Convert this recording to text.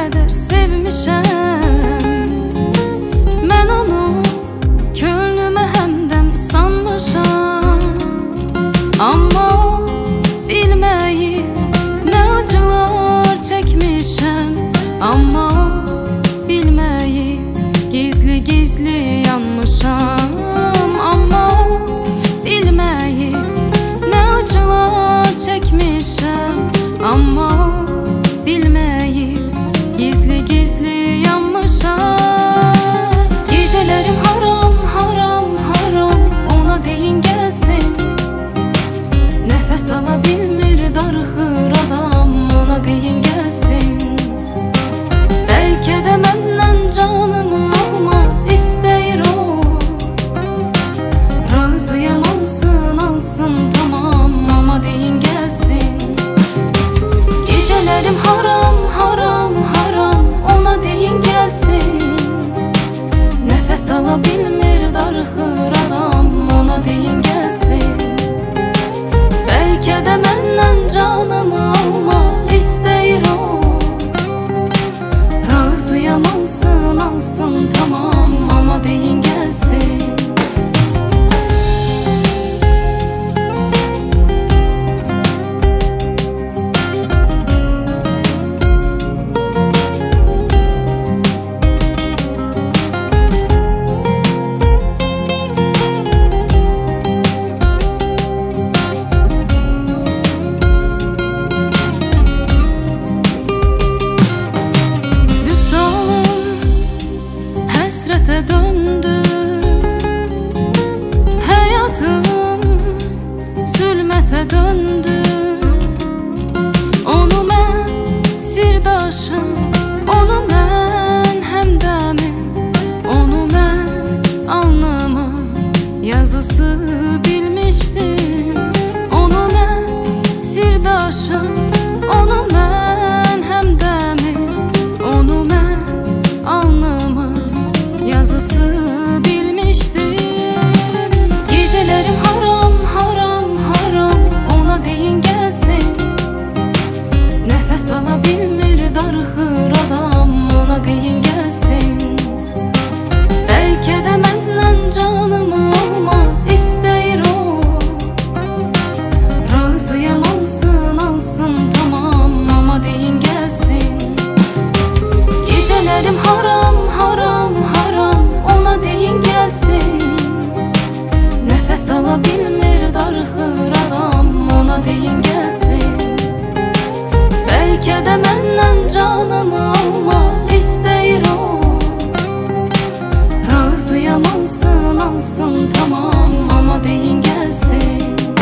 qədər sevmişəm. Mən onu könlümə həmdəm sanmışam. Amma bilməyib nə acılar çəkmişəm. Amma bilməyib gizli-gizli yanmışam. Amma bilməyib nə acılar çəkmişəm. Amma bilməyib gizli-gizli yanmışam. Gecələrim haram, haram, haram, ona deyin gəlsin. Nəfəs ala bilmir, darıxır adam, ona deyin gəlsin. Bəlkə də məndən canımı alma istəyir o. Razıyam alsın, alsın tamam, amma deyin gəlsin. Gecələrim haram, haram, haram, ona deyin gəlsin. Nəfəs ala bilmir, darıxır adam, ona deyin gəlsin. Bəlkə də məndən canımı alma istəyir o. Razıyam alsın, alsın tamam, amma deyin gəlsin. Döndü həyatım, zülmətə döndü. Onu mən sirdaşım, onu mən həmdəmim, onu mən alnımın yazısı bilmişdim. Onu mən sirdaşım, onu mən həmdəmim, onu mən alnımın yazısı bilmişdim. Gecələrim haram, haram, haram, ona deyin gəlsin. Nəfəs ala bilmir, darıxır adam, ona deyin gəlsin. Bəlkə də məndən canımı alma istəyir o. Razıyam alsın, alsın tamam, amma deyin gəlsin. Gecələrim haram, haram, haram, ona deyin gəlsin. Nəfəs ala bilmir, darıxır adam, ona deyin gəlsin. Bəlkə də məndən canımı alma istəyir o. Razıyam alsın, alsın tamam, amma deyin gəlsin.